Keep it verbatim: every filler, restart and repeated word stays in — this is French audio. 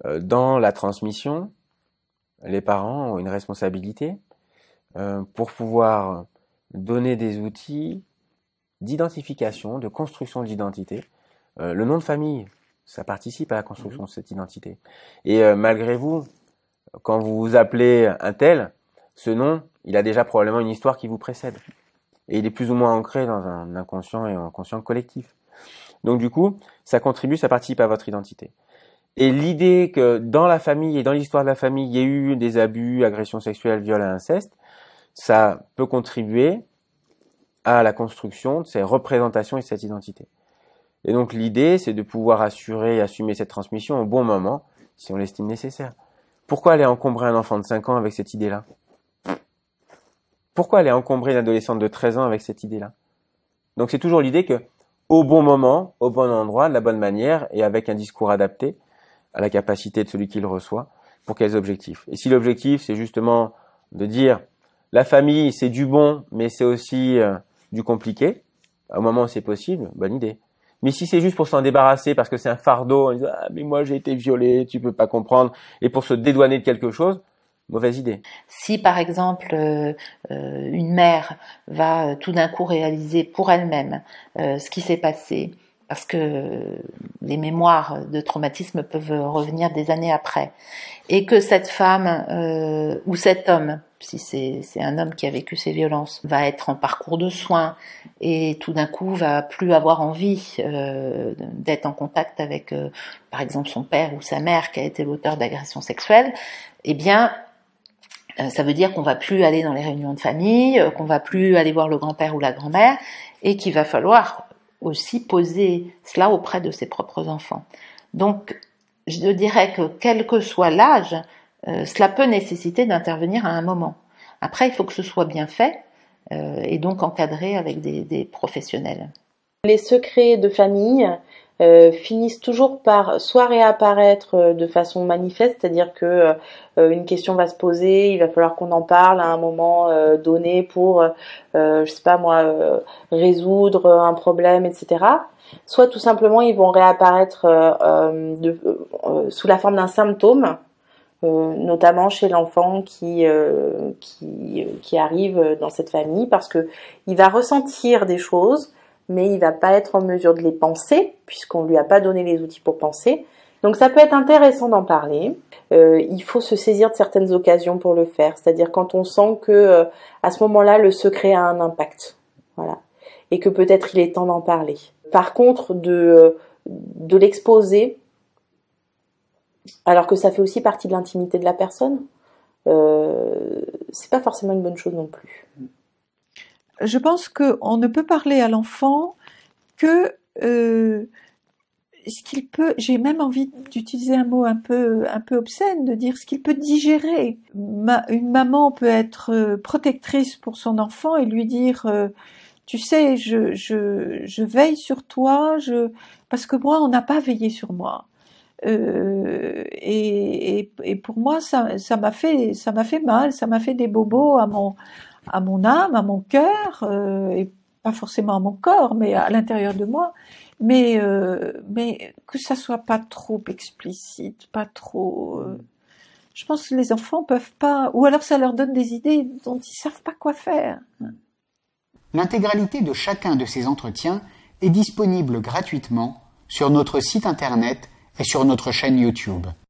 euh, dans la transmission, les parents ont une responsabilité euh, pour pouvoir donner des outils d'identification, de construction d'identité. Euh, le nom de famille, ça participe à la construction mmh. de cette identité. Et euh, malgré vous, quand vous vous appelez un tel, ce nom, il a déjà probablement une histoire qui vous précède. Et il est plus ou moins ancré dans un inconscient et un conscient collectif. Donc du coup, ça contribue, ça participe à votre identité. Et l'idée que dans la famille et dans l'histoire de la famille, il y ait eu des abus, agressions sexuelles, viols et inceste, ça peut contribuer à la construction de ces représentations et de cette identité. Et donc l'idée, c'est de pouvoir assurer et assumer cette transmission au bon moment, si on l'estime nécessaire. Pourquoi aller encombrer un enfant de cinq ans avec cette idée-là ? Pourquoi aller encombrer une adolescente de treize ans avec cette idée-là ? Donc c'est toujours l'idée que, au bon moment, au bon endroit, de la bonne manière, et avec un discours adapté à la capacité de celui qui le reçoit, pour quels objectifs ? Et si l'objectif, c'est justement de dire, la famille, c'est du bon, mais c'est aussi euh, du compliqué, au moment où c'est possible, bonne idée. Mais si c'est juste pour s'en débarrasser, parce que c'est un fardeau, en disant, ah, mais moi j'ai été violée, tu peux pas comprendre, et pour se dédouaner de quelque chose, mauvaise idée. Si par exemple euh, euh, une mère va euh, tout d'un coup réaliser pour elle-même euh, ce qui s'est passé, parce que euh, les mémoires de traumatisme peuvent revenir des années après, et que cette femme euh, ou cet homme, si c'est, c'est un homme qui a vécu ces violences, va être en parcours de soins et tout d'un coup va plus avoir envie euh, d'être en contact avec, euh, par exemple, son père ou sa mère qui a été l'auteur d'agressions sexuelles, eh bien, euh, ça veut dire qu'on va plus aller dans les réunions de famille, euh, qu'on va plus aller voir le grand-père ou la grand-mère, et qu'il va falloir aussi poser cela auprès de ses propres enfants. Donc, je dirais que quel que soit l'âge, euh, cela peut nécessiter d'intervenir à un moment. Après, il faut que ce soit bien fait euh, et donc encadré avec des, des professionnels. Les secrets de famille euh, finissent toujours par soit réapparaître euh, de façon manifeste, c'est-à-dire que euh, une question va se poser, il va falloir qu'on en parle à un moment euh, donné pour, euh, je sais pas moi, euh, résoudre un problème, et cetera. Soit tout simplement ils vont réapparaître euh, de, euh, sous la forme d'un symptôme, euh, notamment chez l'enfant qui euh, qui qui arrive dans cette famille, parce que il va ressentir des choses, mais il va pas être en mesure de les penser puisqu'on lui a pas donné les outils pour penser. Donc ça peut être intéressant d'en parler. Euh, il faut se saisir de certaines occasions pour le faire, c'est-à-dire quand on sent que euh, à ce moment-là le secret a un impact, voilà, et que peut-être il est temps d'en parler. Par contre, de de l'exposer, alors que ça fait aussi partie de l'intimité de la personne, euh, c'est pas forcément une bonne chose non plus. Je pense qu'on ne peut parler à l'enfant que euh, ce qu'il peut, j'ai même envie d'utiliser un mot un peu un peu obscène, de dire ce qu'il peut digérer. Ma, une maman peut être protectrice pour son enfant et lui dire euh, tu sais, je je je veille sur toi, je parce que moi on n'a pas veillé sur moi. Euh, et, et et pour moi ça ça m'a fait ça m'a fait mal, ça m'a fait des bobos à mon à mon âme, à mon cœur, euh, et pas forcément à mon corps, mais à l'intérieur de moi, mais euh, mais que ça soit pas trop explicite, pas trop. Euh, je pense que les enfants peuvent pas, ou alors ça leur donne des idées dont ils savent pas quoi faire. L'intégralité de chacun de ces entretiens est disponible gratuitement sur notre site internet et sur notre chaîne YouTube.